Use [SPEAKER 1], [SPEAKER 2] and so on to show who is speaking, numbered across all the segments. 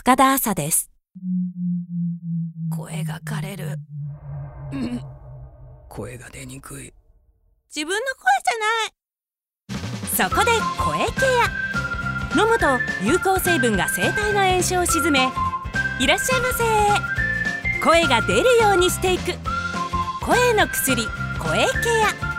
[SPEAKER 1] 深田朝です。
[SPEAKER 2] 声が枯れる。声が出にくい。
[SPEAKER 3] 自分の声じゃない。
[SPEAKER 1] そこで声ケア。飲むと有効成分が声帯の炎症を鎮め、いらっしゃいませ。声が出るようにしていく。声の薬、声ケア。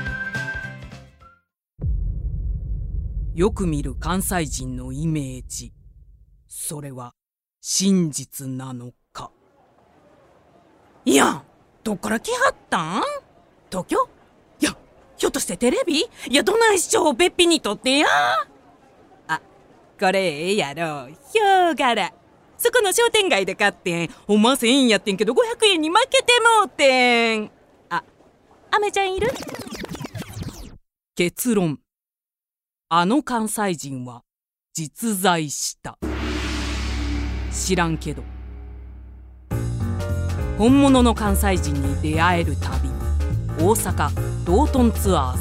[SPEAKER 2] よく見る関西人のイメージ。それは真実なのか。
[SPEAKER 3] いや、どっから来はったん？東京？いや、ひょっとしてテレビ？いや、どないしちょうべっぴにとってや。あ、これええやろ、ヒョウ柄。そこの商店街で買ってん。ほんま1000円やってんけど500円に負けてもうてん。あ、アメちゃんいる？
[SPEAKER 2] 結論。あの関西人は実在した。知らんけど。本物の関西人に出会える旅、大阪道頓ツアー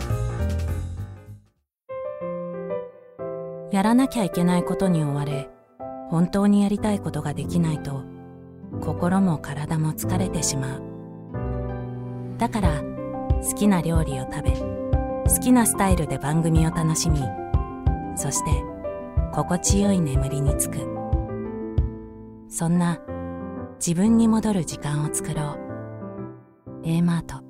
[SPEAKER 1] ズ。やらなきゃいけないことに追われ、本当にやりたいことができないと、心も体も疲れてしまう。だから、好きな料理を食べ、好きなスタイルで番組を楽しみ、そして心地よい眠りにつく。そんな自分に戻る時間を作ろう。Aマート。